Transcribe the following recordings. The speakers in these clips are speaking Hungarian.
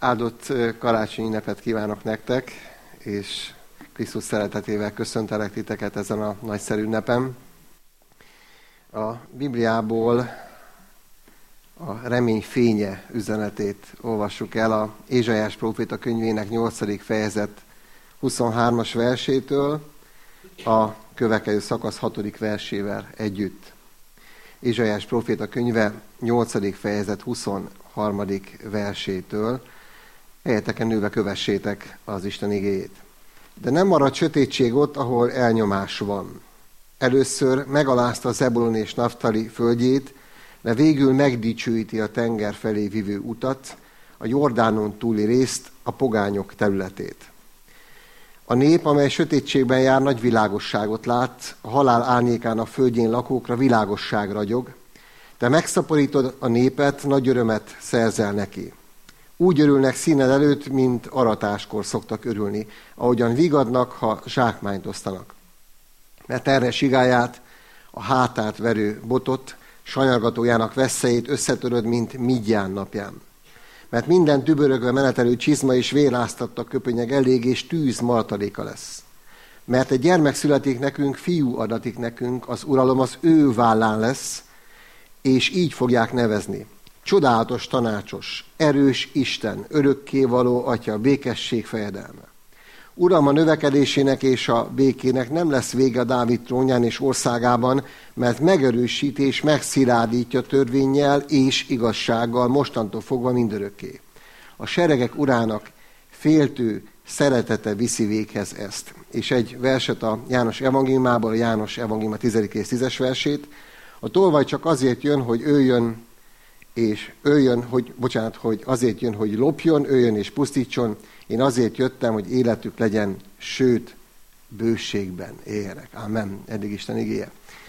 Áldott karácsonyi ünnepet kívánok nektek, és Krisztus szeretetével köszöntelek titeket ezen a nagyszerű ünnepen. A Bibliából a remény fénye üzenetét olvassuk el a Ézsaiás próféta könyvének 8. fejezet 23. versétől a következő szakasz 6. versével együtt. Ézsaiás próféta könyve 8. fejezet 23. versétől. Helyeteken nőve kövessétek az Isten igéjét. De nem marad sötétség ott, ahol elnyomás van. Először megalázta Zebulon és Naftali földjét, de végül megdicsőíti a tenger felé vivő utat, a Jordánon túli részt, a pogányok területét. A nép, amely sötétségben jár, nagy világosságot lát, a halál árnyékán a földjén lakókra világosság ragyog. Te megszaporítod a népet, nagy örömet szerzel neki. Úgy örülnek színed előtt, mint aratáskor szoktak örülni, ahogyan vigadnak, ha zsákmányt osztanak. Mert erre sigáját, a hátát verő botot, sanyargatójának veszélyét összetöröd, mint Midján napján. Mert minden tübörögve menetelő csizma és véráztatta köpönyeg elég, és tűz martaléka lesz. Mert egy gyermek születik nekünk, fiú adatik nekünk, az uralom az ő vállán lesz, és így fogják nevezni. Csodálatos tanácsos, erős Isten, örökkévaló Atya, békesség fejedelme. Uralma növekedésének és a békének nem lesz vége a Dávid trónján és országában, mert megerősít és megszilárdítja törvénnyel és igazsággal mostantól fogva mindörökké. A seregek urának féltő szeretete viszi véghez ezt. És egy verset a János evangéliumából, a János evangéliuma 10. és 10. versét. A tolvaj csak azért jön, hogy hogy azért jön, hogy lopjon, öljön és pusztítson. Én azért jöttem, hogy életük legyen, sőt, bőségben éljenek. Amen. Eddig Isten igéje.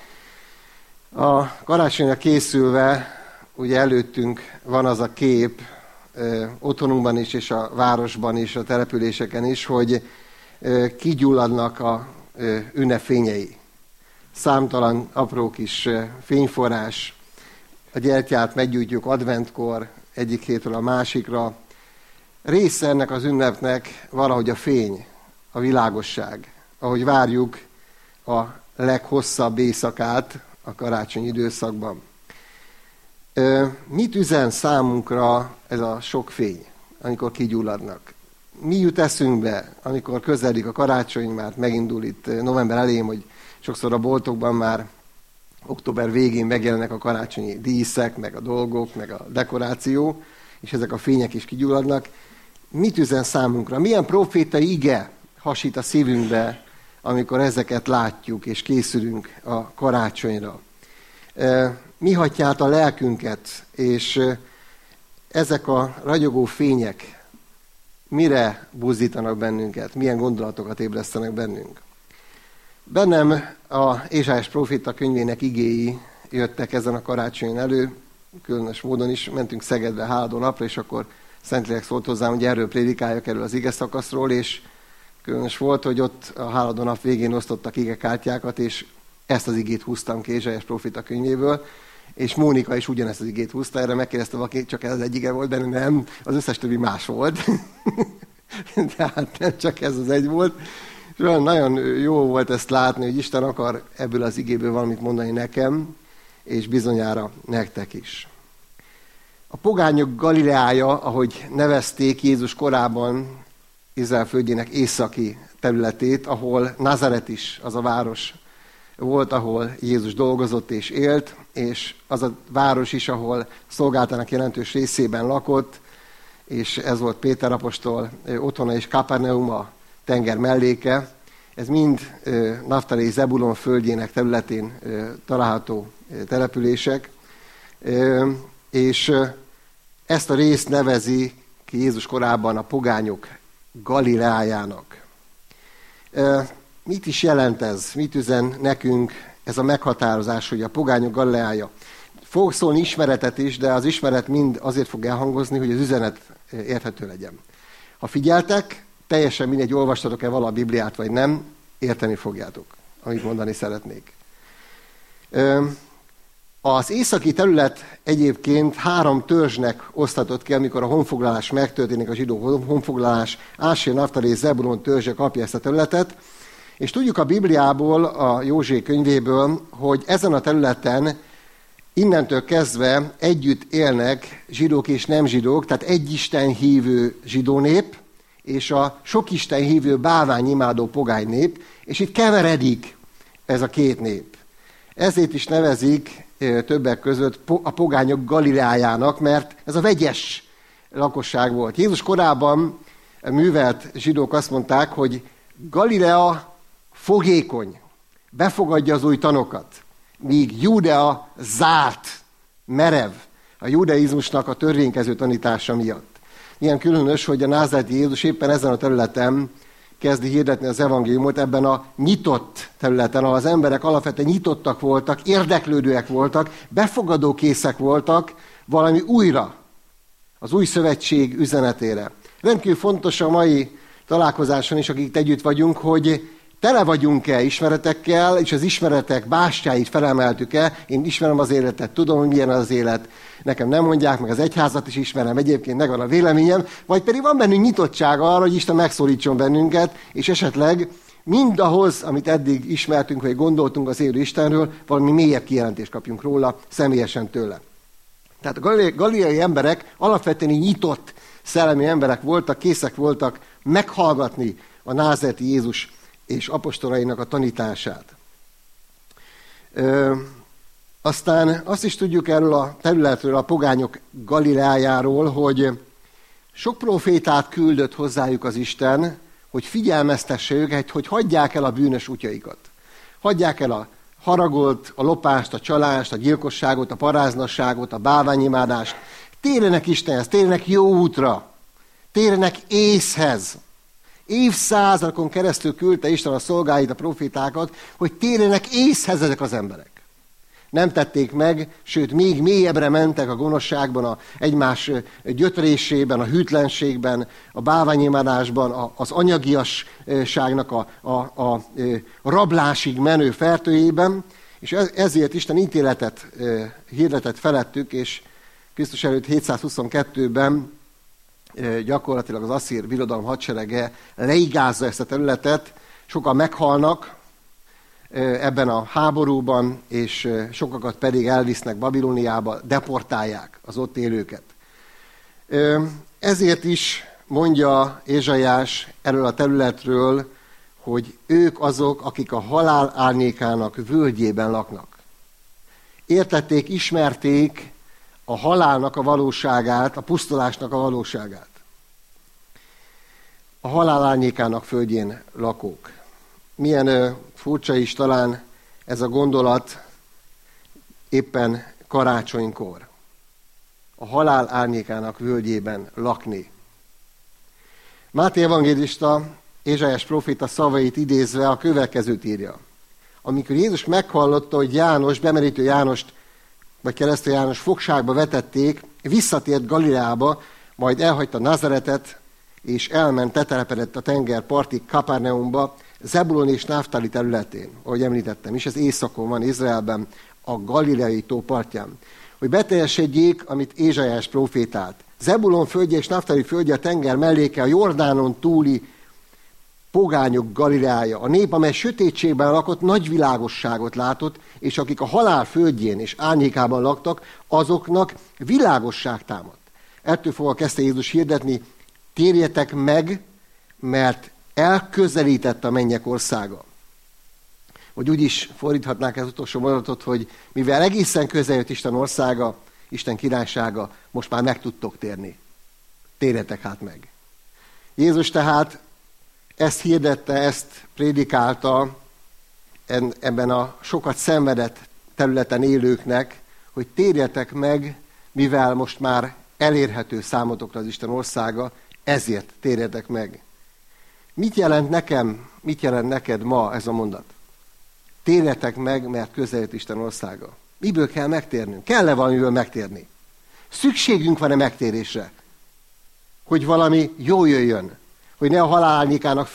A karácsonyra készülve, ugye előttünk van az a kép, otthonunkban is, és a városban is, a településeken is, hogy kigyulladnak a ünnepfényei. Számtalan apró kis fényforrás, a gyertyát meggyújtjuk adventkor, egyik hétről a másikra. Része ennek az ünnepnek valahogy a fény, a világosság, ahogy várjuk a leghosszabb éjszakát a karácsonyi időszakban. Mit üzen számunkra ez a sok fény, amikor kigyulladnak? Mi jut eszünkbe, amikor közeledik a karácsony, már megindul itt november elején, hogy sokszor a boltokban már október végén megjelennek a karácsonyi díszek, meg a dolgok, meg a dekoráció, és ezek a fények is kigyulladnak. Mit üzen számunkra? Milyen profétai ige hasít a szívünkbe, amikor ezeket látjuk, és készülünk a karácsonyra? Mi hatja át a lelkünket, és ezek a ragyogó fények mire buzdítanak bennünket? Milyen gondolatokat ébresztenek bennünk? Bennem a Ézsaiás próféta könyvének igéi jöttek ezen a karácsonyon elő, különös módon is mentünk Szegedre háladó napra, és akkor Szentlélek szólt hozzám, hogy erről prédikáljak, erről az ige szakaszról, és különös volt, hogy ott a háladó nap végén osztottak igekártyákat, és ezt az igét húztam ki Ézsaiás próféta könyvéből, és Mónika is ugyanezt az igét húzta, erre megkérdezte valaki, csak ez az egy ige volt, de nem, az összes többi más volt. Tehát nem csak ez az egy volt. És nagyon jó volt ezt látni, hogy Isten akar ebből az igéből valamit mondani nekem, és bizonyára nektek is. A pogányok Galileája, ahogy nevezték Jézus korában Izrael földjének északi területét, ahol Nazaret is az a város volt, ahol Jézus dolgozott és élt, és az a város is, ahol szolgáltának jelentős részében lakott, és ez volt Péter apostol otthona és Kapernaum a tenger melléke. Ez mind Naftali és Zebulon földjének területén található települések, és ezt a részt nevezi ki Jézus korában a pogányok Galileájának. Mit is jelent ez? Mit üzen nekünk ez a meghatározás, hogy a pogányok Galileája? Fog szólni ismeretet is, de az ismeret mind azért fog elhangozni, hogy az üzenet érthető legyen. Ha figyeltek, teljesen mindegy, olvastatok-e vala a Bibliát, vagy nem, érteni fogjátok, amit mondani szeretnék. Az északi terület egyébként 3 törzsnek osztatott ki, amikor a honfoglalás megtörténik, a zsidó honfoglalás. Ásér, Naftali és Zebulon törzse kapja ezt a területet. És tudjuk a Bibliából, a Józsué könyvéből, hogy ezen a területen innentől kezdve együtt élnek zsidók és nem zsidók, tehát egy Isten hívő zsidó nép, és a sok Isten hívő bálványimádó pogány nép, és itt keveredik ez a 2 nép. Ezért is nevezik többek között a pogányok Galileájának, mert ez a vegyes lakosság volt. Jézus korában művelt zsidók azt mondták, hogy Galilea fogékony, befogadja az új tanokat, míg Júdea zárt, merev a judaizmusnak a törvénykező tanítása miatt. Ilyen különös, hogy a názáreti Jézus éppen ezen a területen kezdi hirdetni az evangéliumot, ebben a nyitott területen, ahol az emberek alapvetően nyitottak voltak, érdeklődőek voltak, befogadókészek voltak valami újra, az új szövetség üzenetére. Rendkívül fontos a mai találkozáson is, akik együtt vagyunk, hogy tele vagyunk-e ismeretekkel, és az ismeretek bástyáit felemeltük-e. Én ismerem az életet, tudom, hogy milyen az élet. Nekem nem mondják, meg az egyházat is ismerem, egyébként megvan a véleményem, vagy pedig van bennünk nyitottsága arra, hogy Isten megszólítson bennünket, és esetleg mindahhoz, amit eddig ismertünk, vagy gondoltunk az élő Istenről, valami mélyebb kijelentést kapjunk róla, személyesen tőle. Tehát a galileai emberek alapvetően nyitott szellemi emberek voltak, készek voltak meghallgatni a názáreti Jézus és apostolainak a tanítását. Aztán azt is tudjuk erről a területről, a pogányok Galileájáról, hogy sok profétát küldött hozzájuk az Isten, hogy figyelmeztesse őket, hogy hagyják el a bűnös útjaikat. Hagyják el a haragot, a lopást, a csalást, a gyilkosságot, a paráznasságot, a bálványimádást. Térjenek Istenhez, térjenek jó útra, térjenek észhez. Évszázadokon keresztül küldte Isten a szolgáit, a profétákat, hogy térjenek észhez ezek az emberek. Nem tették meg, sőt, még mélyebbre mentek a gonoszságban, a egymás gyötrésében, a hűtlenségben, a bálványimádásban, az anyagiasságnak a rablásig menő fertőjében, és ezért Isten ítéletet hirdetett felettük, és Krisztus előtt 722-ben gyakorlatilag az asszír birodalom hadserege leigázza ezt a területet, sokan meghalnak ebben a háborúban, és sokakat pedig elvisznek Babilóniába, deportálják az ott élőket. Ezért is mondja Ézsaiás erről a területről, hogy ők azok, akik a halál árnyékának völgyében laknak. Értették, ismerték a halálnak a valóságát, a pusztulásnak a valóságát. A halál árnyékának földjén lakók. Milyen furcsa is talán ez a gondolat éppen karácsonykor. A halál árnyékának völgyében lakni. Máté evangélista Ézsaiás próféta szavait idézve a következőt írja. Amikor Jézus meghallotta, hogy János, bemerítő Jánost, vagy keresztő János fogságba vetették, visszatért Galileába, majd elhagyta Nazaretet, és elment, tetelepedett a tengerpartig Kapernaumba, Zebulon és Naftali területén, ahogy említettem, és ez északon van, Izraelben, a Galileai tó partján. Hogy beteljesedjék, amit Ézsaiás prófétált. Zebulon földje és Naftali földje a tenger melléke, a Jordánon túli pogányok Galileája. A nép, amely sötétségben lakott, nagy világosságot látott, és akik a halál földjén és árnyékában laktak, azoknak világosság támadt. Ettől fogva kezdte Jézus hirdetni, térjetek meg, mert elközelített a mennyek országa. Vagy úgy is fordíthatnák az utolsó mondatot, hogy mivel egészen közel jött Isten országa, Isten királysága, most már meg tudtok térni. Térjetek hát meg. Jézus tehát ezt hirdette, ezt prédikálta ebben a sokat szenvedett területen élőknek, hogy térjetek meg, mivel most már elérhető számotokra az Isten országa, ezért térjetek meg. Mit jelent nekem, mit jelent neked ma ez a mondat? Térjetek meg, mert közel jött Isten országa. Miből kell megtérnünk? Kell-e valamiből megtérni? Szükségünk van-e megtérésre? Hogy valami jó jöjjön? Hogy ne a halál árnyékának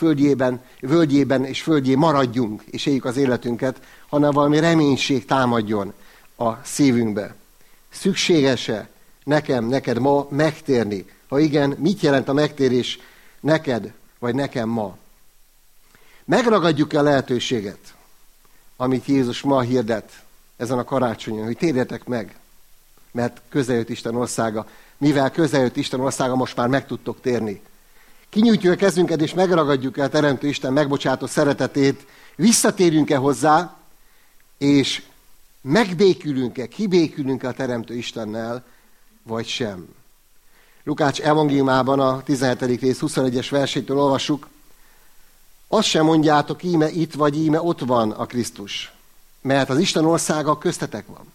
völgyében és földjén maradjunk, és éljük az életünket, hanem valami reménység támadjon. a szívünkbe. Szükséges-e neked ma megtérni? Ha igen, mit jelent a megtérés neked, vagy nekem ma? Megragadjuk-e a lehetőséget, amit Jézus ma hirdet ezen a karácsonyon, hogy térjetek meg, mert közeljött Isten országa. Mivel közeljött Isten országa, most már meg tudtok térni. Kinyújtjuk a kezünket, és megragadjuk-e a Teremtő Isten megbocsátó szeretetét, visszatérjünk-e hozzá, és megbékülünk-e, kibékülünk-e a Teremtő Istennel, vagy sem. Lukács evangéliumában a 17. rész 21-es versétől olvassuk, azt sem mondjátok, íme itt vagy íme ott van a Krisztus, mert az Isten országa köztetek van.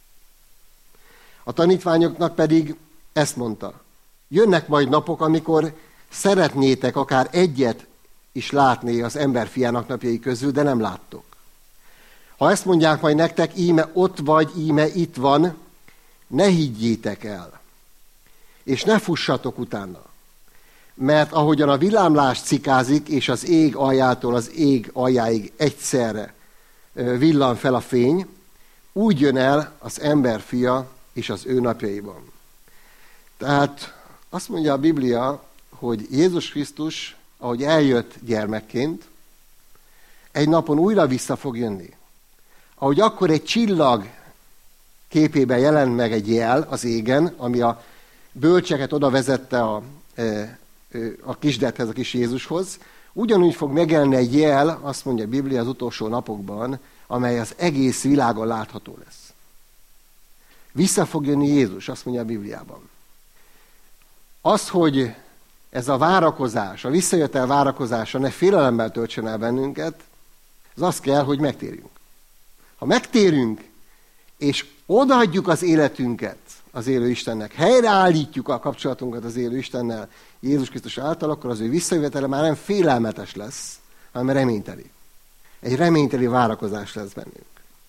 A tanítványoknak pedig ezt mondta, jönnek majd napok, amikor szeretnétek akár egyet is látni az emberfiának napjai közül, de nem láttok. Ha ezt mondják majd nektek, íme ott vagy, íme itt van, ne higgyétek el, és ne fussatok utána. Mert ahogyan a villámlás cikázik, és az ég aljától az ég aljáig egyszerre villan fel a fény, úgy jön el az emberfia és az ő napjaiban. Tehát azt mondja a Biblia, hogy Jézus Krisztus, ahogy eljött gyermekként, egy napon újra vissza fog jönni. Ahogy akkor egy csillag képében jelent meg egy jel az égen, ami a bölcseket oda vezette a kisdethez, a kis Jézushoz, ugyanúgy fog megjelenni egy jel, azt mondja a Biblia az utolsó napokban, amely az egész világon látható lesz. Vissza fog jönni Jézus, azt mondja a Bibliában. Az, hogy ez a várakozás, a visszajöttel várakozása ne félelemmel töltsön el bennünket, az azt kell, hogy megtérjünk. Ha megtérünk, és odaadjuk az életünket az élő Istennek, helyreállítjuk a kapcsolatunkat az élő Istennel Jézus Krisztus által, akkor az ő visszajövetele már nem félelmetes lesz, hanem reményteli. Egy reményteli várakozás lesz bennünk.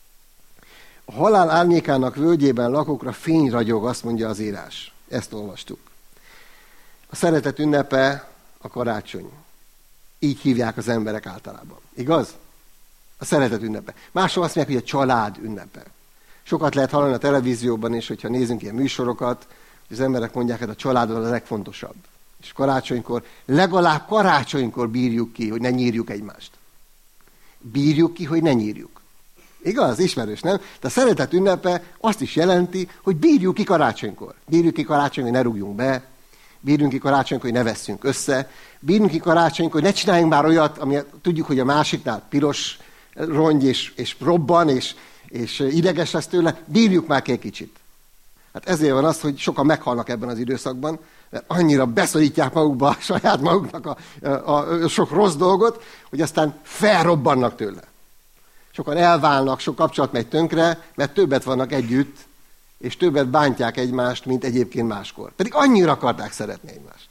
A halál árnyékának völgyében lakókra fény ragyog, azt mondja az írás. Ezt olvastuk. A szeretet ünnepe a karácsony. Így hívják az emberek általában. Igaz? A szeretet ünnepe. Máshol azt mondják, hogy a család ünnepe. Sokat lehet hallani a televízióban, és hogyha nézünk ilyen műsorokat, hogy az emberek mondják, hogy a család a legfontosabb. És karácsonykor, legalább karácsonykor bírjuk ki, hogy ne nyírjuk egymást. Bírjuk ki, hogy ne nyírjuk. Igaz? Ismerős, nem? De a szeretet ünnepe azt is jelenti, hogy bírjuk ki karácsonykor. Bírjuk ki karácsonykor, hogy ne rúgjunk be. Bírjunk ki karácsonykor, hogy ne vesszünk össze. Bírjunk ki karácsonykor, hogy ne csináljunk már olyat, ami tudjuk, hogy a másiknál piros rongy és robban, és ideges lesz tőle. Bírjuk már ki egy kicsit. Hát ezért van az, hogy sokan meghalnak ebben az időszakban, mert annyira beszorítják magukba a saját maguknak a sok rossz dolgot, hogy aztán felrobbannak tőle. Sokan elválnak, sok kapcsolat megy tönkre, mert többet vannak együtt, és többet bántják egymást, mint egyébként máskor. Pedig annyira akarták szeretni egymást.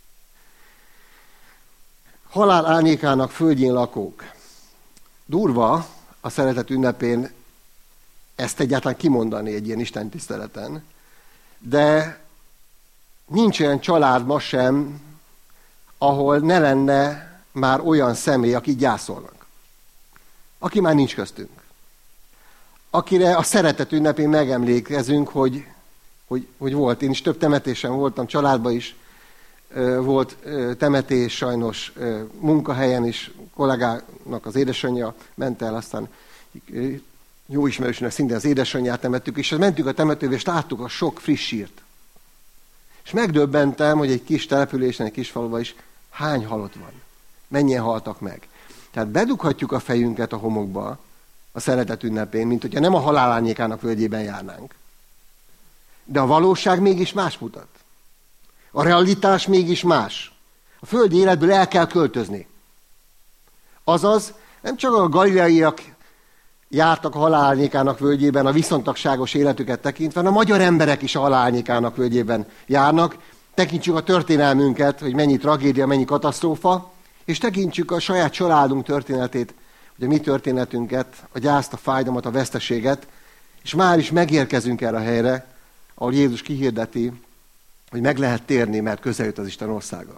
Halál árnyékának földjén lakók. Durva a szeretet ünnepén ezt egyáltalán kimondani egy ilyen istentiszteleten, de nincs olyan család ma sem, ahol ne lenne már olyan személy, aki gyászolnak. Aki már nincs köztünk. Akire a szeretet ünnepén megemlékezünk, hogy volt. Én is több temetésen voltam, családban is volt temetés, sajnos munkahelyen is, kollégának az édesanyja ment el, aztán jó ismerősnek szintén az édesanyját temettük, és mentünk a temetőbe, és láttuk a sok friss sírt. És megdöbbentem, hogy egy kis településen, egy kis faluban is hány halott van. Mennyien haltak meg. Tehát bedughatjuk a fejünket a homokba a szeretet ünnepén, mint hogyha nem a halál árnyékának völgyében járnánk. De a valóság mégis más mutat. A realitás mégis más. A földi életből el kell költözni. Azaz, nem csak a galileaiak jártak a halál árnyékának völgyében a viszontagságos életüket tekintve, hanem a magyar emberek is a halál árnyékának völgyében járnak. Tekintsük a történelmünket, hogy mennyi tragédia, mennyi katasztrófa, és tekintsük a saját családunk történetét, hogy a mi történetünket, a gyászt, a fájdalmat, a veszteséget, és már is megérkezünk erre a helyre, ahol Jézus kihirdeti, hogy meg lehet térni, mert közel jött az Isten országa.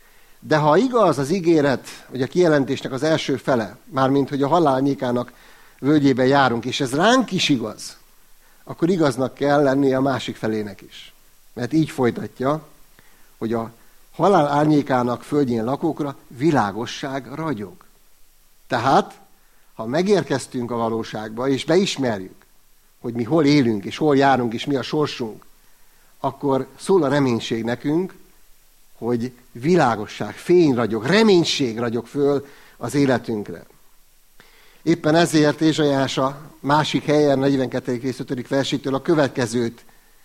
De ha igaz az ígéret, hogy a kijelentésnek az első fele, mármint hogy a halál árnyékának völgyében járunk, és ez ránk is igaz, akkor igaznak kell lennie a másik felének is. Mert így folytatja, hogy a halál árnyékának földjén lakókra világosság ragyog. Tehát, ha megérkeztünk a valóságba, és beismerjük, hogy mi hol élünk, és hol járunk, és mi a sorsunk, akkor szól a reménység nekünk, hogy világosság, fény ragyog, reménység ragyog föl az életünkre. Éppen ezért Ézsaiás a másik helyen, 42. rész 5. versétől a következőt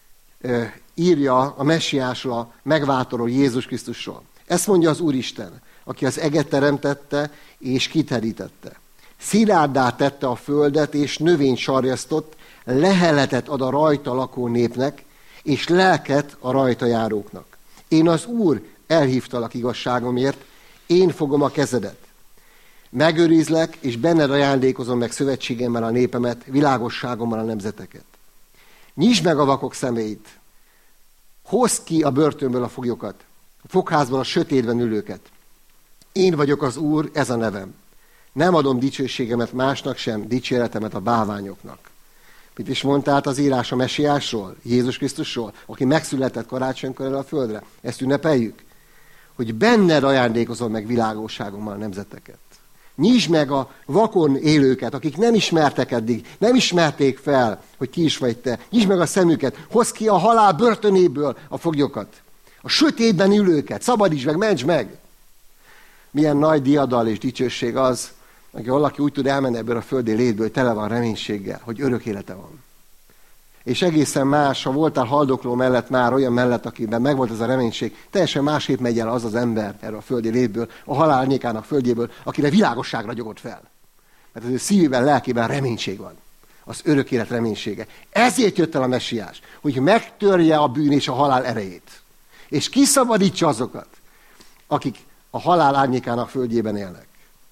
írja a messiásról, a megváltóról, Jézus Krisztusról. Ezt mondja az Úristen, aki az eget teremtette és kiterítette. Szilárddá tette a földet, és növényt sarjasztott, leheletet ad a rajta lakó népnek, és lelket a rajta járóknak. Én az Úr elhívtalak igazságomért, én fogom a kezedet. Megőrizlek, és benned ajándékozom meg szövetségemmel a népemet, világosságommal a nemzeteket. Nyisd meg a vakok szemeit, hozd ki a börtönből a foglyokat, a fogházban a sötétben ülőket. Én vagyok az Úr, ez a nevem. Nem adom dicsőségemet másnak sem, dicséretemet a bálványoknak. Mit is mondtál az írás a messiásról, Jézus Krisztusról, aki megszületett karácsonykor erre a földre? Ezt ünnepeljük? Hogy benned ajándékozom meg világosságommal a nemzeteket. Nyisd meg a vakon élőket, akik nem ismertek eddig, nem ismerték fel, hogy ki is vagy te. Nyisd meg a szemüket, hozd ki a halál börtönéből a foglyokat. A sötétben ülőket, szabadítsd meg, mentsd meg. Milyen nagy diadal és dicsőség az, hogy valaki úgy tud elmenni ebből a földi létből, hogy tele van reménységgel, hogy örök élete van. És egészen más, ha voltál haldokló mellett már, olyan mellett, akiben megvolt ez a reménység, teljesen másképp megy el az az ember erről a földi létből, a halál árnyékának földjéből, akire világosság ragyogott fel. Mert az ő szívében, lelkében reménység van. Az örök élet reménysége. Ezért jött el a messiás, hogy megtörje a bűn és a halál erejét. És kiszabadítsa azokat, akik a halál árnyékának földjében élnek.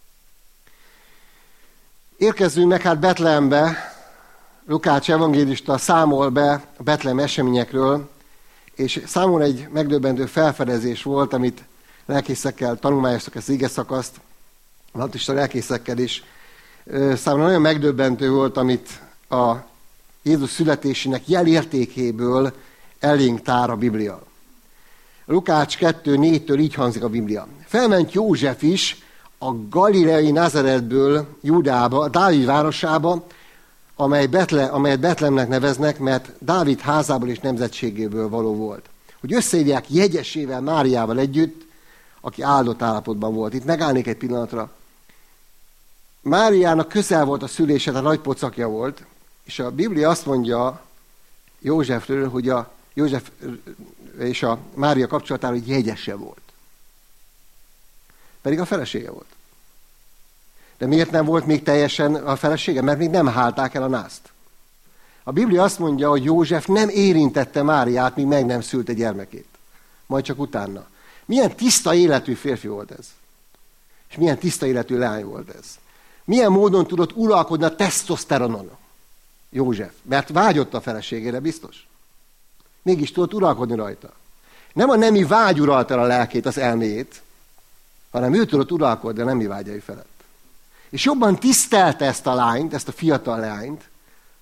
Érkezzünk meg hát Betlehembe. Lukács evangélista számol be a betlehem eseményekről, és számomra egy megdöbbentő felfedezés volt, amit lelkészekkel tanulmányoztak ezt az igeszakaszt, baptista lelkészekkel is. Számomra nagyon megdöbbentő volt, amit a Jézus születésének jelértékéből elénk tár a Biblia. Lukács 2:4-től így hangzik a Biblia. Felment József is a galileai Nazaretből Júdába, Dávid városába, amelyet Betlehemnek neveznek, mert Dávid házából és nemzetségéből való volt. Hogy összeírják jegyesével, Máriával együtt, aki áldott állapotban volt. Itt megállnék egy pillanatra. Máriának közel volt a szülése, a nagy pocakja volt, és a Biblia azt mondja Józsefről, hogy a József és a Mária kapcsolatára, hogy jegyese volt. Pedig a felesége volt. De miért nem volt még teljesen a felesége? Mert még nem hálták el a nászt. A Biblia azt mondja, hogy József nem érintette Máriát, míg meg nem szülte gyermekét. Majd csak utána. Milyen tiszta életű férfi volt ez. És milyen tiszta életű leány volt ez. Milyen módon tudott uralkodni a tesztoszteronon József. Mert vágyott a feleségére, biztos. Mégis tudott uralkodni rajta. Nem a nemi vágy uralt el a lelkét, az elméjét, hanem ő tudott uralkodni a nemi vágyai felett. És jobban tisztelte ezt a lányt, ezt a fiatal lányt,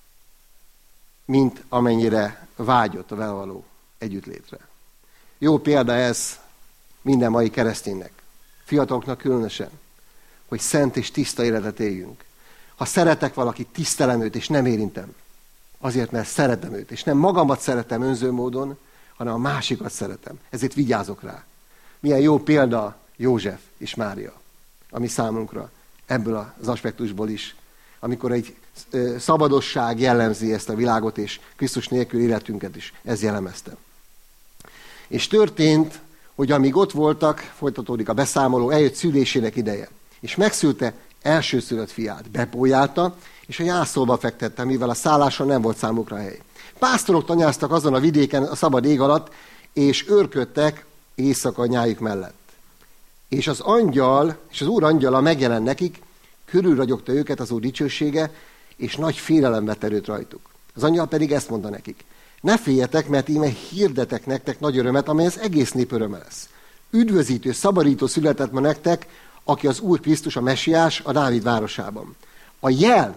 mint amennyire vágyott a vele való együttlétre. Jó példa ez minden mai kereszténynek, fiataloknak különösen, hogy szent és tiszta életet éljünk. Ha szeretek valakit, tisztelem őt, és nem érintem. Azért, mert szeretem őt, és nem magamat szeretem önző módon, hanem a másikat szeretem. Ezért vigyázok rá. Milyen jó példa József és Mária, ami számunkra ebből az aspektusból is, amikor egy szabadosság jellemzi ezt a világot, és Krisztus nélkül életünket is ez jellemezte. És történt, hogy amíg ott voltak, folytatódik a beszámoló, eljött szülésének ideje. És megszülte elsőszülött fiát, bepójálta, és a jászolba fektette, mivel a szálláson nem volt számukra hely. Pásztorok tanyáztak azon a vidéken a szabad ég alatt, és őrködtek éjszaka nyájuk mellett. És az Úr angyala megjelent nekik, körülragyogta őket az Úr dicsősége, és nagy félelem vett erőt rajtuk. Az angyal pedig ezt mondta nekik: ne féljetek, mert íme hirdetek nektek nagy örömet, amely az egész nép öröme lesz. Üdvözítő, szabadító született ma nektek, aki az Úr Krisztus, a messiás, a Dávid városában. A jel,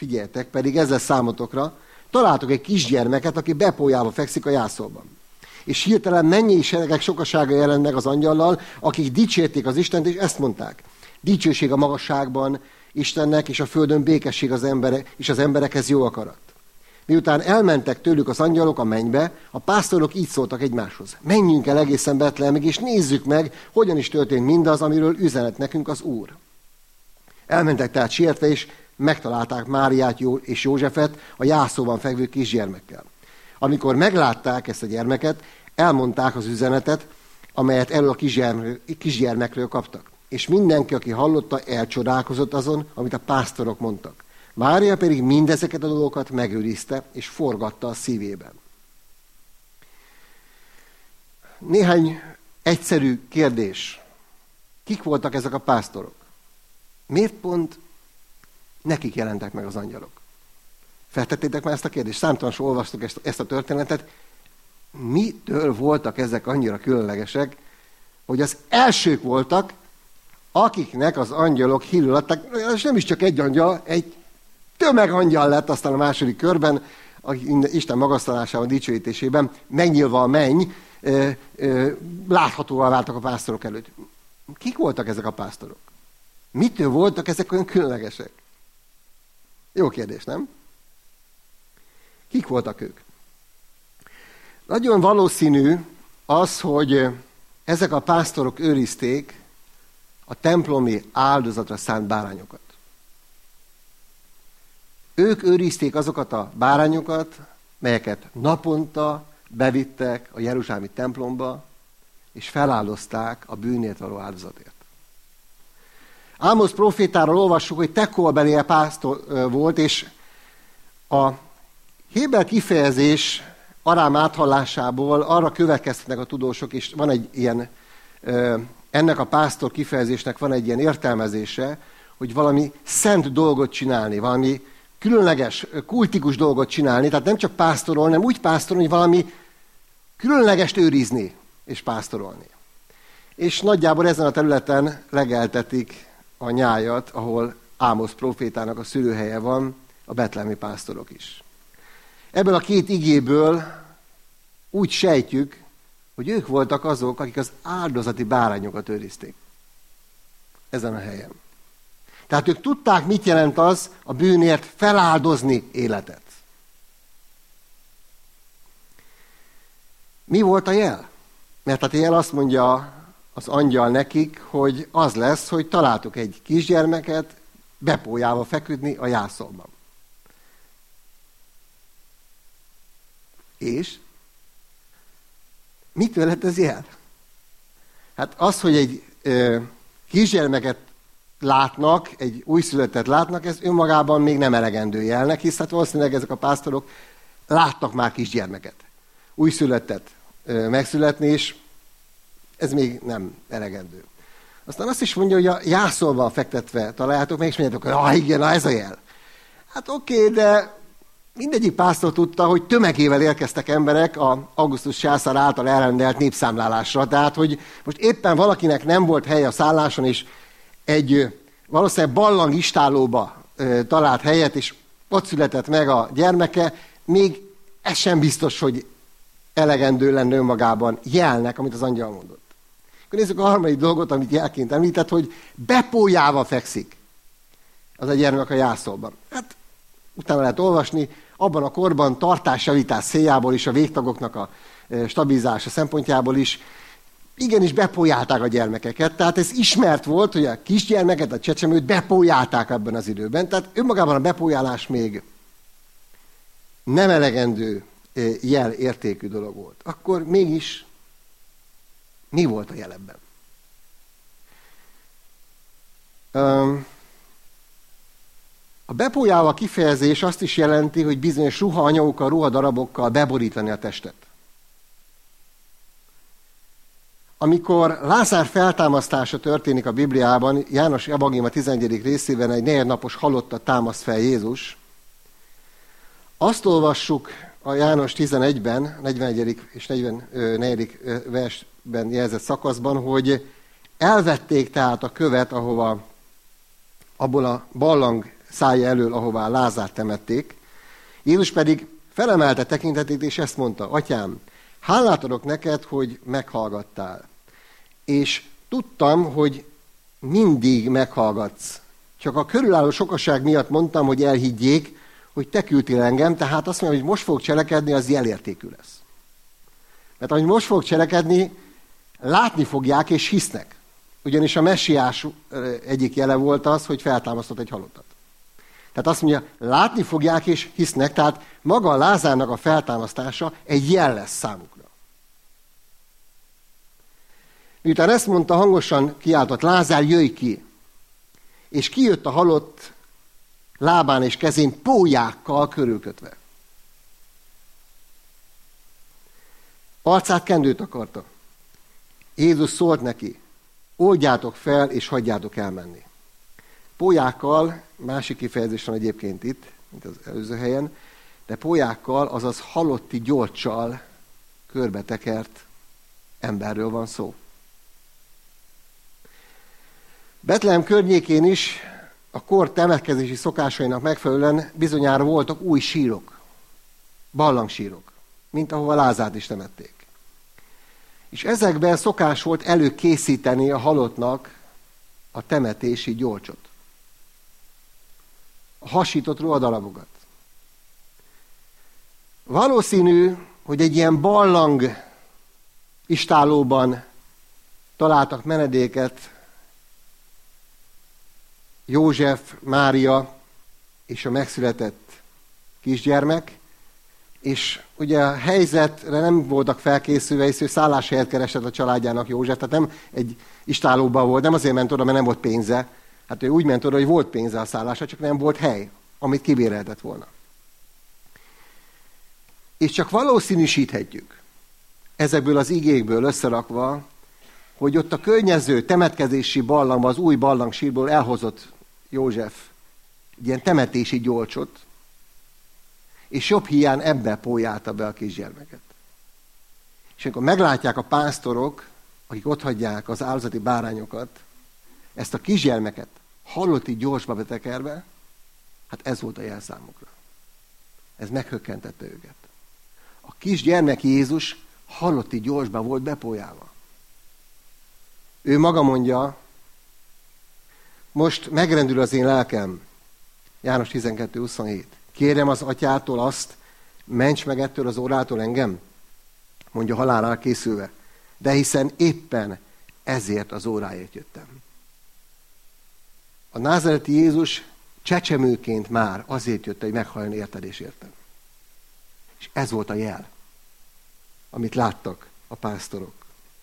figyeljetek, pedig ez lesz számotokra, találtok egy kisgyermeket, aki bepójálva fekszik a jászolban. És hirtelen mennyiségek sokasága jelent meg az angyallal, akik dicsérték az Istent, és ezt mondták. Dicsőség a magasságban Istennek, és a földön békesség és az emberekhez jó akarat. Miután elmentek tőlük az angyalok a mennybe, a pásztorok így szóltak egymáshoz. Menjünk el egészen Betlehemig, és nézzük meg, hogyan is történt mindaz, amiről üzenet nekünk az Úr. Elmentek tehát sietve, és megtalálták Máriát és Józsefet a jászóban fekvő kisgyermekkel. Amikor meglátták ezt a gyermeket, elmondták az üzenetet, amelyet erről a kisgyermekről kaptak. És mindenki, aki hallotta, elcsodálkozott azon, amit a pásztorok mondtak. Mária pedig mindezeket a dolgokat megőrizte, és forgatta a szívében. Néhány egyszerű kérdés. Kik voltak ezek a pásztorok? Miért pont nekik jelentek meg az angyalok? Feltettétek már ezt a kérdést? Számtalanul olvastuk ezt a történetet. Mitől voltak ezek annyira különlegesek, hogy az elsők voltak, akiknek az angyalok hírül adták, és nem is csak egy angyal, egy tömegangyal lett aztán a második körben, Isten magasztalásában, dicsőítésében, megnyílva a menny, láthatóvá váltak a pásztorok előtt. Kik voltak ezek a pásztorok? Mitől voltak ezek olyan különlegesek? Jó kérdés, nem? Kik voltak ők? Nagyon valószínű az, hogy ezek a pásztorok őrizték a templomi áldozatra szánt bárányokat. Ők őrizték azokat a bárányokat, melyeket naponta bevittek a jeruzsálemi templomba, és feláldozták a bűnért való áldozatért. Ámosz profétáról olvassuk, hogy Tekoa-beli pásztor volt, és a héber kifejezés arám áthallásából arra következtetnek a tudósok, és van egy ilyen, ennek a pásztor kifejezésnek van egy ilyen értelmezése, hogy valami szent dolgot csinálni, valami különleges, kultikus dolgot csinálni, tehát nem csak pásztorolni, hanem úgy pásztorolni, hogy valami különlegest őrizni és pásztorolni. És nagyjából ezen a területen legeltetik a nyájat, ahol Ámosz prófétának a szülőhelye van, a betlehemi pásztorok is. Ebből a két igéből úgy sejtjük, hogy ők voltak azok, akik az áldozati bárányokat őrizték ezen a helyen. Tehát ők tudták, mit jelent az a bűnért feláldozni életet. Mi volt a jel? Mert a jel azt mondja az angyal nekik, hogy az lesz, hogy találtuk egy kisgyermeket bepójálva feküdni a jászolban. És mitől lett ez jel? Hát az, hogy egy kisgyermeket látnak, egy újszülöttet látnak, ez önmagában még nem elegendő jelnek, hisz hát valószínűleg ezek a pásztorok láttak már kisgyermeket. Újszülöttet megszületni, és ez még nem elegendő. Aztán azt is mondja, hogy a jászolban fektetve találjátok meg, és mondjátok, hogy igen, ez a jel. Hát oké, de mindegyik pásztor tudta, hogy tömegével érkeztek emberek az Augustus császár által elrendelt népszámlálásra. Tehát, hogy most éppen valakinek nem volt hely a szálláson, és egy valószínűleg ballang istállóba talált helyet, és ott született meg a gyermeke, még ez sem biztos, hogy elegendő lenne önmagában jelnek, amit az angyal mondott. Akkor nézzük a harmadik dolgot, amit jelként említett, hogy bepójálva fekszik az a gyermek a jászolban. Hát utána lehet olvasni, abban a korban tartásjavítás céljából is, a végtagoknak a stabilizálása szempontjából is igenis bepójálták a gyermekeket. Tehát ez ismert volt, hogy a kisgyermeket, a csecsemőt bepójálták ebben az időben. Tehát önmagában a bepójálás még nem elegendő jel értékű dolog volt. Akkor mégis mi volt a jelebben? A bepójálva kifejezés azt is jelenti, hogy bizonyos ruhaanyagokkal, ruhadarabokkal beborítani a testet. Amikor Lázár feltámasztása történik a Bibliában, János evangélium a 11. részében egy negyednapos halottat támaszt fel Jézus, azt olvassuk a János 11-ben, 41. és 44. versben jelzett szakaszban, hogy elvették tehát a követ, ahova abból a ballang szája elől, ahová Lázárt temették. Jézus pedig felemelte tekintetét, és ezt mondta: Atyám, hálát adok neked, hogy meghallgattál. És tudtam, hogy mindig meghallgatsz. Csak a körülálló sokaság miatt mondtam, hogy elhiggyék, hogy te küldtél engem, tehát azt mondja, hogy most fog cselekedni, az jelértékű lesz. Mert ahogy most fog cselekedni, látni fogják és hisznek. Ugyanis a messiás egyik jele volt az, hogy feltámasztott egy halottat. Tehát azt mondja, látni fogják és hisznek, tehát maga a Lázárnak a feltámasztása egy jel lesz számukra. Miután ezt mondta, hangosan kiáltott: Lázár, jöjj ki! És kijött a halott lábán és kezén pólyákkal körülkötve. Arcát kendőt akarta. Jézus szólt neki: oldjátok fel és hagyjátok elmenni. Pólyákkal, másik kifejezés van egyébként itt, mint az előző helyen, de pólyákkal, azaz halotti gyolccsal körbetekert emberről van szó. Betlehem környékén is a kor temetkezési szokásainak megfelelően bizonyára voltak új sírok, barlangsírok, mint ahova Lázárt is temették. És ezekben szokás volt előkészíteni a halottnak a temetési gyolcsot, a hasított ruhadarabokat. Valószínű, hogy egy ilyen barlang istállóban találtak menedéket József, Mária és a megszületett kisgyermek, és ugye a helyzetre nem voltak felkészülve, és ő szálláshelyet keresett a családjának József, tehát nem egy istállóban volt, nem azért ment oda, mert nem volt pénze. Hát ő úgy ment oda, hogy volt pénze a szállásra, csak nem volt hely, amit kibérelhetett volna. És csak valószínűsíthetjük ezekből az igékből összerakva, hogy ott a környező temetkezési barlangban, az új barlangsírból elhozott József egy ilyen temetési gyolcsot, és jobb hiány ebbe pólyálta be a kisgyermeket. És amikor meglátják a pásztorok, akik otthagyják az áldozati bárányokat, ezt a kisgyermeket halotti gyorsba betekerve, hát ez volt a jel számukra. Ez meghökkentette őket. A kisgyermek Jézus halotti gyorsba volt bepólyálva. Ő maga mondja: most megrendül az én lelkem. János 12:27. Kérem az atyától azt, ments meg ettől az órától engem, mondja halálra készülve. De hiszen éppen ezért az óráért jöttem. A názáreti Jézus csecsemőként már azért jött, hogy meghalljon érted és értem. És ez volt a jel, amit láttak a pásztorok.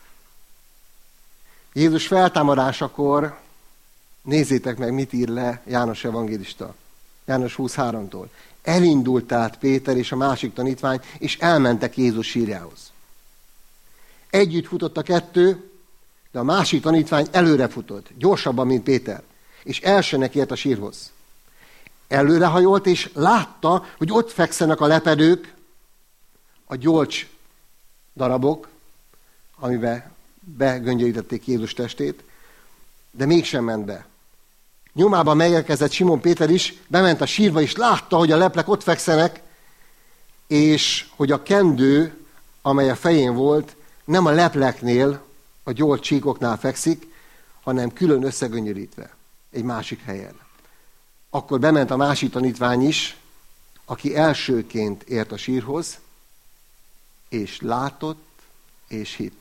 Jézus feltámadásakor, nézzétek meg, mit ír le János evangélista. János 23-tól. Elindult tehát Péter és a másik tanítvány, és elmentek Jézus sírjához. Együtt futott a kettő, de a másik tanítvány előre futott, gyorsabban, mint Péter, és elsőnek ért a sírhoz. Előrehajolt, és látta, hogy ott fekszenek a lepedők, a gyolcs darabok, amiben begöngyölítették Jézus testét, de mégsem ment be. Nyomában megérkezett Simon Péter is, bement a sírba, és látta, hogy a leplek ott fekszenek, és hogy a kendő, amely a fején volt, nem a lepleknél, a gyolcs csíkoknál fekszik, hanem külön összegöngyölítve, egy másik helyen. Akkor bement a másik tanítvány is, aki elsőként ért a sírhoz, és látott, és hitt.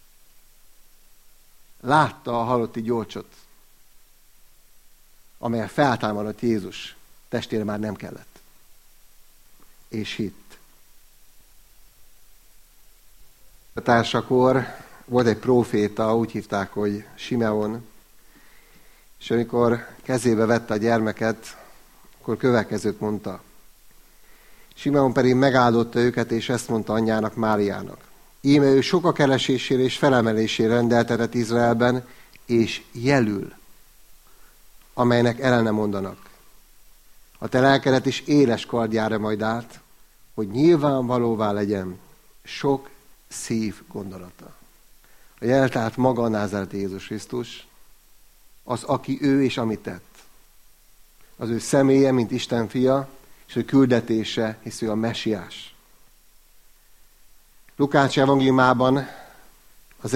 Látta a halotti gyolcsot, amelyen feltámadott Jézus, testére már nem kellett. És hitt. A társakor volt egy próféta, úgy hívták, hogy Simeon, és amikor kezébe vette a gyermeket, akkor következőt mondta. Simeon pedig megáldotta őket, és ezt mondta anyjának, Máriának. Íme ő soka keresésére és felemelésére rendeltetett Izraelben, és jelül, amelynek ellene mondanak. A te lelkedet is éles kardjára majd át, hogy nyilvánvalóvá legyen sok szív gondolata. A jel tehát maga a názáreti Jézus Krisztus, az, aki ő és amit tett. az ő személye, mint Isten fia, és ő küldetése, hisz ő a mesiás. Lukács evangéliumában az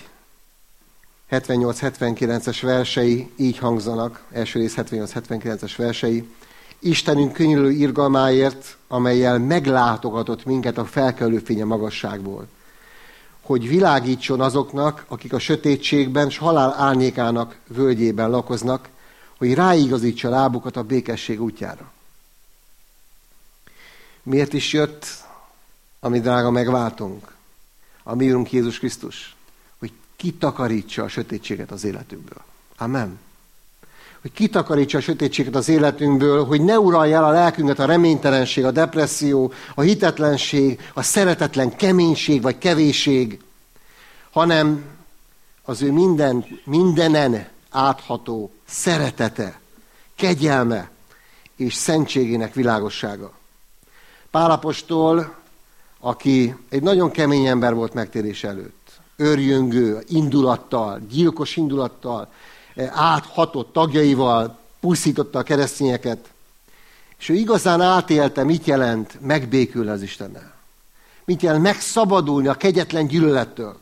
78-79-es versei így hangzanak, első rész 78-79-es versei. Istenünk könyörülő irgalmáért, amellyel meglátogatott minket a felkelő fénye magasságból, hogy világítson azoknak, akik a sötétségben s halál árnyékának völgyében lakoznak, hogy ráigazítsa lábukat a békesség útjára. Miért is jött a mi drága megváltónk, a mi Urunk Jézus Krisztus? Hogy kitakarítsa a sötétséget az életünkből. Amen. Hogy kitakarítsa a sötétséget az életünkből, hogy ne uralja el a lelkünket a reménytelenség, a depresszió, a hitetlenség, a szeretetlen keménység vagy kevésség, hanem az ő mindenen átható szeretete, kegyelme és szentségének világossága. Pál apostol, aki egy nagyon kemény ember volt megtérés előtt, őrjöngő indulattal, gyilkos indulattal, áthatott tagjaival pusztította a keresztényeket, és ő igazán átélte, mit jelent megbékülni az Istennel. Mit jelent megszabadulni a kegyetlen gyűlölettől.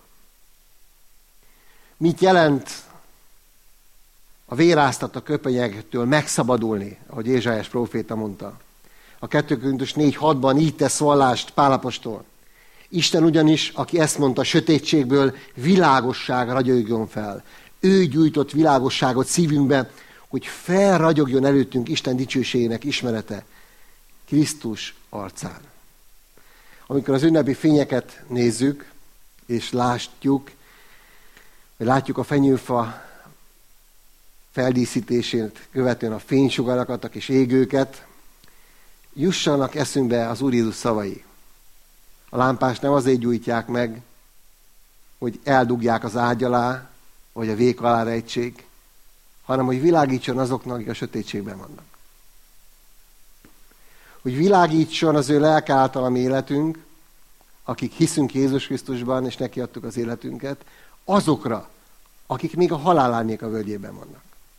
Mit jelent a véráztat a köpenyektől megszabadulni, ahogy Ézsaiás próféta mondta. A 2 Korintus 4:6-ban így tesz vallást Pál apostol. Isten ugyanis, aki ezt mondta, a sötétségből világosság ragyogjon fel. Ő gyújtott világosságot szívünkbe, hogy felragyogjon előttünk Isten dicsőségének ismerete Krisztus arcán. Amikor az ünnepi fényeket nézzük, és látjuk a fenyőfa feldíszítését, követően a fénysugarakat, a kis égőket, jussanak eszünkbe az Úr Jézus szavai. A lámpást nem azért gyújtják meg, hogy eldugják az ágy alá, vagy a vék alá rejtsék, hanem hogy világítson azoknak, akik a sötétségben vannak. Hogy világítson az ő lelke által a mi életünk, akik hiszünk Jézus Krisztusban, és neki adtuk az életünket, azokra, akik még a halál árnyéka völgyében vannak.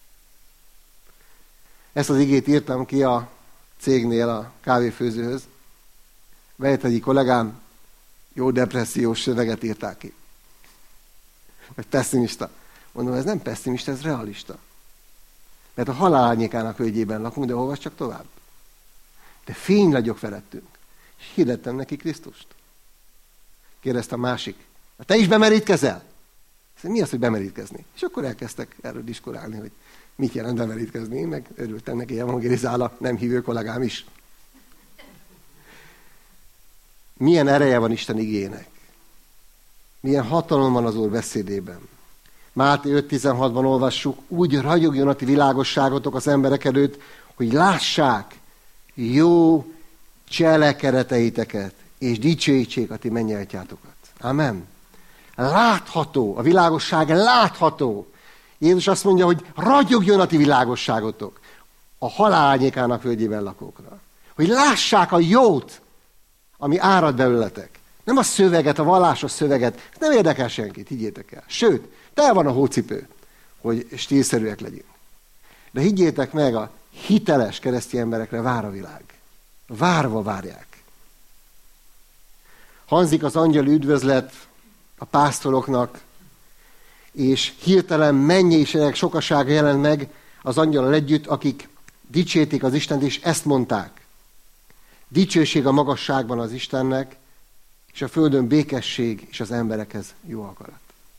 Ezt az igét írtam ki a cégnél, a kávéfőzőhöz. Bejött egyik kollégám, jó depressziós szöveget írták ki. Vagy pessimista. Mondom, ez nem pessimista, ez realista. Mert a halál árnyékának völgyében lakunk, de olvasd csak tovább. De fény ragyog felettünk. És hirdettem neki Krisztust. Kérdezte a másik, te is bemerítkezel? Mi az, hogy bemerítkezni? És akkor elkezdtek erről diskurálni, hogy mit jelent bemerítkezni. Én meg örültem neki, evangelizál a nem hívő kollégám is. Milyen ereje van Isten igének? Milyen hatalom van az Úr beszédében? Máté 5:16-ban olvassuk, úgy ragyogjon a ti világosságotok az emberek előtt, hogy lássák jó cselekedeteiteket, és dicsőítsék a ti mennyei atyátokat. Amen. Látható, a világosság látható. Jézus azt mondja, hogy ragyogjon a ti világosságotok a halál árnyékának völgyében lakókra. Hogy lássák a jót, ami árad belőletek. Nem a szöveget, a vallásos szöveget. Ez nem érdekel senkit, higgyétek el. Sőt, tele van a hócipő, hogy stílszerűek legyünk. De higgyétek meg, a hiteles keresztény emberekre vár a világ. Várva várják. Hangzik az angyali üdvözlet a pásztoroknak, és hirtelen mennyeiségek sokasága jelent meg az angyallal együtt, akik dicsérték az Istent, és ezt mondták. Dicsőség a magasságban az Istennek, és a földön békesség, és az emberekhez jó akarat.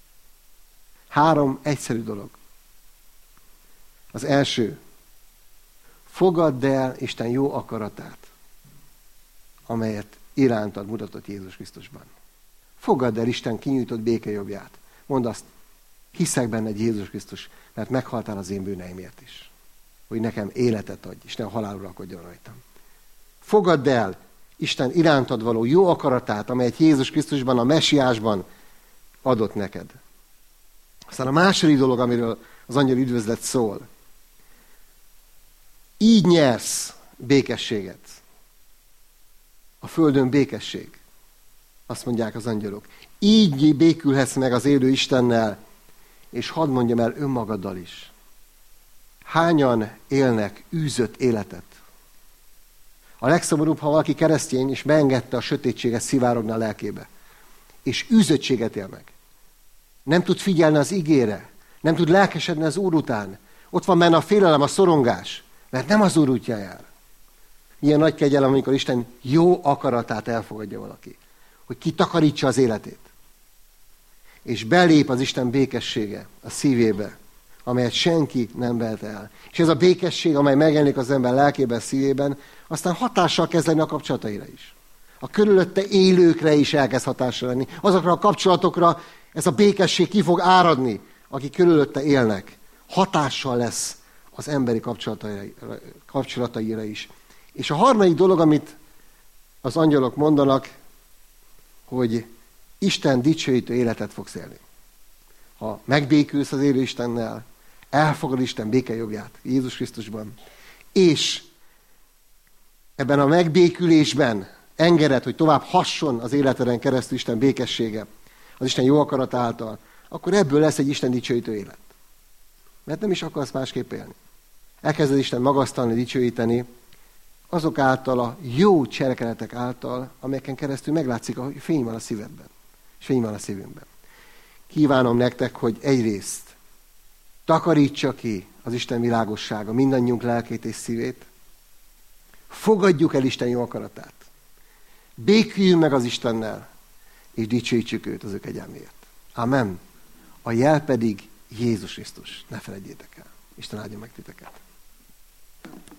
3 egyszerű dolog. Az első, fogadd el Isten jó akaratát, amelyet irántad mutatott Jézus Krisztusban. Fogadd el Isten kinyújtott békejobbját. Mondd azt, hiszek benned Jézus Krisztus, mert meghaltál az én bűneimért is. Hogy nekem életet adj, és ne a halál uralkodjon rajtam. Fogadd el Isten irántad való jó akaratát, amelyet Jézus Krisztusban, a mesiásban adott neked. Aztán a második dolog, amiről az angyal üdvözlet szól. Így nyersz békességet. A földön békesség. Azt mondják az angyalok. Így békülhetsz meg az élő Istennel, és hadd mondjam el önmagaddal is. Hányan élnek űzött életet? A legszomorúbb, ha valaki keresztény, és beengedte a sötétséget szivárogni a lelkébe. És űzöttséget él meg. Nem tud figyelni az igére. Nem tud lelkesedni az Úr után. Ott van benne a félelem, a szorongás. Mert nem az Úr útján jár. Milyen nagy kegyelem, amikor Isten jó akaratát elfogadja valaki. Hogy kitakarítsa az életét. És belép az Isten békessége a szívébe, amelyet senki nem vehet el. És ez a békesség, amely megjelenik az ember lelkében, szívében, aztán hatással kezd lenni a kapcsolataira is. A körülötte élőkre is elkezd hatással lenni. Azokra a kapcsolatokra ez a békesség ki fog áradni, akik körülötte élnek. Hatással lesz az emberi kapcsolataira is. És a harmadik dolog, amit az angyalok mondanak, hogy Isten dicsőítő életet fogsz élni. Ha megbékülsz az élő Istennel, elfogad Isten békejogját Jézus Krisztusban, és ebben a megbékülésben engeded, hogy tovább hasson az életeden keresztül Isten békessége, az Isten jó akarat által, akkor ebből lesz egy Isten dicsőítő élet. Mert nem is akarsz másképp élni. Elkezded Isten magasztalni, dicsőíteni, azok által, a jó cselekedetek által, amelyeken keresztül meglátszik, hogy fény van a szívedben, és fény van a szívünkben. Kívánom nektek, hogy egyrészt takarítsa ki az Isten világossága mindannyiunk lelkét és szívét, fogadjuk el Isten jó akaratát, béküljünk meg az Istennel, és dicsőítsük őt az ő kegyelméért. Amen. A jel pedig Jézus Krisztus. Ne felejtjétek el. Isten áldja meg titeket.